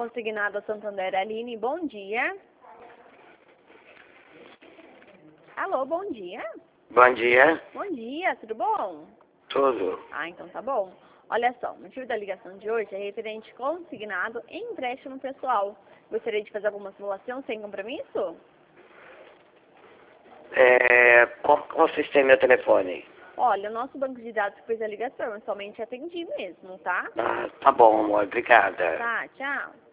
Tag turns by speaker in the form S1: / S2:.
S1: Consignado Santander, Aline, bom dia. Alô, bom dia.
S2: Bom dia.
S1: Bom dia, tudo bom?
S2: Tudo.
S1: Ah, então tá bom. Olha só, o motivo da ligação de hoje é referente consignado em empréstimo pessoal. Gostaria de fazer alguma simulação sem compromisso?
S2: Qual vocês têm meu telefone?
S1: Olha, o nosso banco de dados fez a ligação, eu somente atendi mesmo, tá?
S2: Ah, tá bom, amor. Obrigada.
S1: Tá, tchau.